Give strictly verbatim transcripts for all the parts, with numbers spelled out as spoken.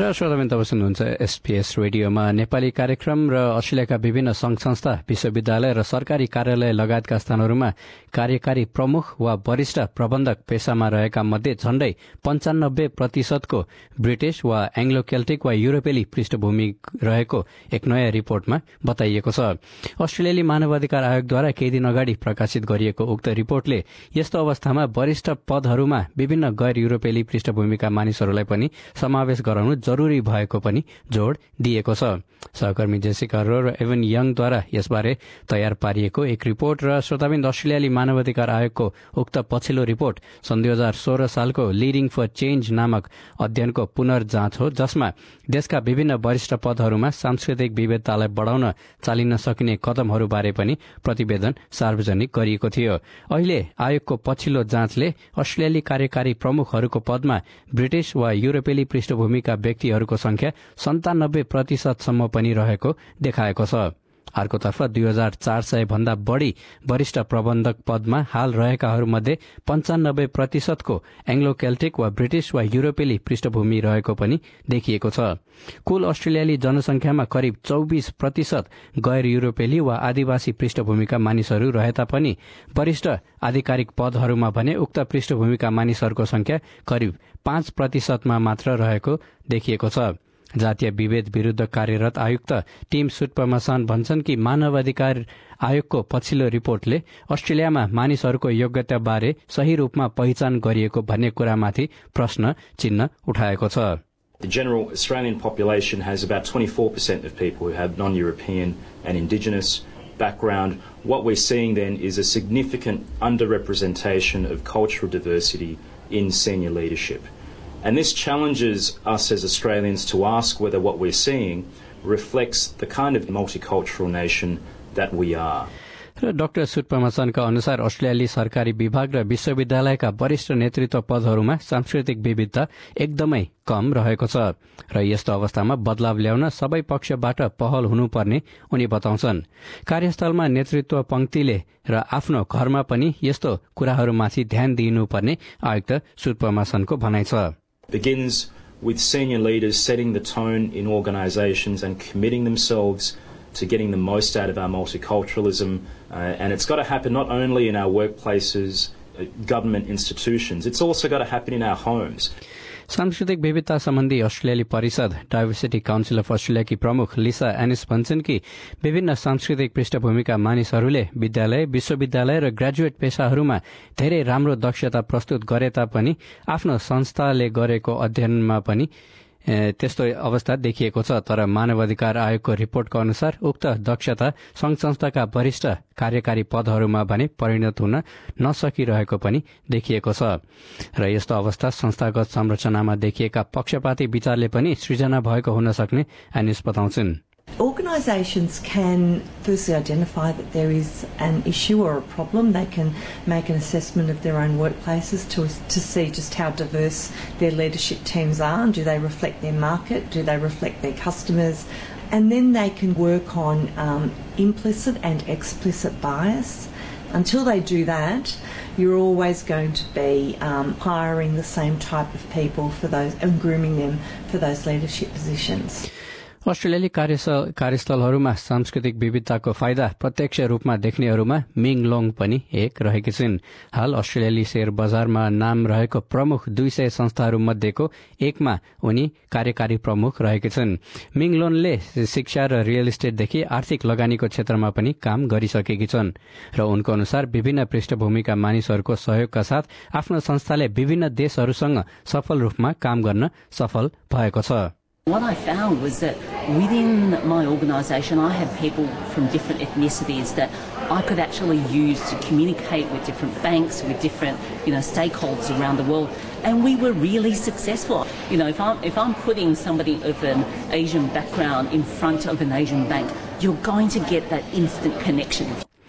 र श्रोताबिन तपाईं सुन्नुहुन्छ एसपीएस रेडियोमा नेपाली कार्यक्रम र अस्ट्रेलियाका विभिन्न संघ संस्था, विश्वविद्यालय र सरकारी कार्यालय लगायतका स्थानहरूमा कार्यकारी प्रमुख वा वरिष्ठ प्रबन्धक पेशामा रहेका मध्ये झण्डै पञ्चानब्बे प्रतिशतको ब्रिटिश वा एङ्ग्लो केल्टिक वा युरोपेली पृष्ठभूमि रहेको एक नयाँ रिपोर्टमा बताइएको छ। अस्ट्रेलियाली मानवाधिकार आयोगद्वारा केही दिन अगाडि प्रकाशित गरिएको उक्त रिपोर्टले यस्तो अवस्थामा वरिष्ठ पदहरूमा विभिन्न गैर युरोपेली पृष्ठभूमिका मानिसहरूलाई पनि समावेश गराउनु जरूरी भएको पनि जोड़ दिएको छ। सहकर्मी जेसिका रो र एभन यङद्वारा यसबारे तयार पारिएको एक रिपोर्ट र श्रोताबिन्द अस्ट्रेलियाली मानवाधिकार आयोगको उक्त पछिल्लो रिपोर्ट सन् दुई हजार सोह्र सालको लिडिङ फर चेन्ज नामक अध्ययनको पुनर्जाँच हो, जसमा देशका विभिन्न वरिष्ठ पदहरूमा सांस्कृतिक विविधतालाई बढ़ाउन चालिन सकिने कदमहरूबारे पनि प्रतिवेदन सार्वजनिक गरिएको थियो। अहिले आयोगको पछिल्लो जाँचले अस्ट्रेलियाली कार्यकारी प्रमुखहरूको पदमा ब्रिटिश वा युरोपेली पृष्ठभूमिका व्यक्तिहरूको संख्या सन्तानब्बे प्रतिशतसम्म पनि रहेको देखाएको छ। अर्कोतर्फ दुई हजार चार सय भन्दा बढ़ी वरिष्ठ प्रबन्धक पदमा हाल रहेकाहरूमध्ये पञ्चानब्बे प्रतिशतको एङ्ग्लो केल्टिक वा ब्रिटिश वा युरोपेली पृष्ठभूमि रहेको पनि देखिएको छ। कुल अस्ट्रेलियाली जनसंख्यामा करिब चौबिस प्रतिशत गैर युरोपेली वा आदिवासी पृष्ठभूमिका मानिसहरू रहे तापनि वरिष्ठ आधिकारिक पदहरूमा भने उक्त पृष्ठभूमिका मानिसहरूको संख्या करिब पाँच प्रतिशतमा मात्र रहेको देखिएको छ। जातीय विभेद विरूद्ध कार्यरत आयुक्त टिम सुटपमासान भन्छन् कि मानवाधिकार आयोगको पछिल्लो रिपोर्टले अस्ट्रेलियामा मानिसहरूको योग्यता बारे सही रूपमा पहिचान गरिएको भन्ने कुरामाथि प्रश्न चिन्ह उठाएको छ। The general Australian population has about twenty-four percent of people who have non-European and Indigenous background. What we're seeing then is a significant underrepresentation of cultural diversity in senior leadership. And this challenges us as Australians to ask whether what we're seeing reflects the kind of multicultural nation that we are. र doctor सुटपमासनका अनुसार अस्ट्रेलियाली सरकारी विभाग र विश्वविद्यालयका वरिष्ठ नेतृत्व पदहरूमा सांस्कृतिक विविधता एकदमै कम रहेको छ र यस्तो अवस्थामा बदलाव ल्याउन सबै पक्षबाट पहल हुनुपर्ने उनी बताउँछन्। कार्यस्थलमा नेतृत्व पंक्तिले र आफ्नो घरमा पनि यस्तो कुराहरूमाथि ध्यान दिइनुपर्ने आयुक्त सुटपमासनको भनाइ छ। Begins with senior leaders setting the tone in organisations and committing themselves to getting the most out of our multiculturalism, uh, and it's got to happen not only in our workplaces, uh, government institutions, it's also got to happen in our homes. सांस्कृतिक विविधता सम्बन्धी अस्ट्रेलियाली परिषद diversity council of अस्ट्रेलियाकी प्रमुख लिसा एनिस भन्छन् कि विभिन्न सांस्कृतिक पृष्ठभूमिका मानिसहरूले विद्यालय, विश्वविद्यालय र ग्रेजुएट पेशाहरूमा धेरै राम्रो दक्षता प्रस्तुत गरे तापनि आफ्नो संस्थाले गरेको अध्ययनमा पनि त्यस्तो अवस्था देखिएको छ। तर मानवाधिकार आयोगको रिपोर्टको अनुसार उक्त दक्षता संघ संस्थाका वरिष्ठ कार्यकारी पदहरूमा भने परिणत हुन नसकिरहेको पनि देखिएको छ र यस्तो अवस्था संस्थागत संरचनामा देखिएका पक्षपाती विचारले पनि सृजना भएको हुन सक्ने एनिस बताउँछन्। Organisations can firstly identify that there is an issue or a problem. They can make an assessment of their own workplaces to to see just how diverse their leadership teams are. Do they reflect their market? Do they reflect their customers? And then they can work on um, implicit and explicit bias. Until they do that, you're always going to be um, hiring the same type of people for those and grooming them for those leadership positions. अस्ट्रेलियाली कार्यस्थलहरूमा सांस्कृतिक विविधताको फाइदा प्रत्यक्ष रूपमा देख्नेहरूमा मिङ लोङ पनि एक रहेकी छिन्। हाल अस्ट्रेलियाली शेयर बजारमा नाम रहेको प्रमुख दुई सय संस्थाहरू मध्येको एकमा उनी कार्यकारी प्रमुख रहेकी छिन्। मिङ लोङले शिक्षा र रियल इस्टेटदेखि आर्थिक लगानीको क्षेत्रमा पनि काम गरिसकेकी छन् र उनको अनुसार विभिन्न पृष्ठभूमिका मानिसहरूको सहयोगका साथ आफ्नो संस्थाले विभिन्न देशहरूसँग सफल रूपमा काम गर्न सफल भएको छ। What I found was that within my organisation I had people from different ethnicities that I could actually use to communicate with different banks, with different, you know, stakeholders around the world, and we were really successful. You know, if I'm, if I'm putting somebody of an Asian background in front of an Asian bank, you're going to get that instant connection.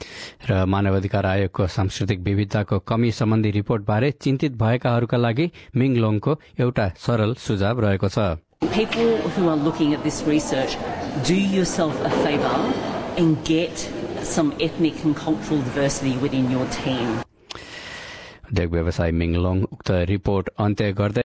र मानवाधिकार आयोगको सांस्कृतिक विविधताको कमी सम्बन्धी रिपोर्टबारे चिन्तित भएकाहरूका लागि मिङ लोङको एउटा सरल सुझाव रहेको छ। People who are looking at this research, do yourself a favour and get some ethnic and cultural diversity within your team. उद्योग व्यवसाय मिङ लोङ उक्त रिपोर्ट अन्त्य गर्दै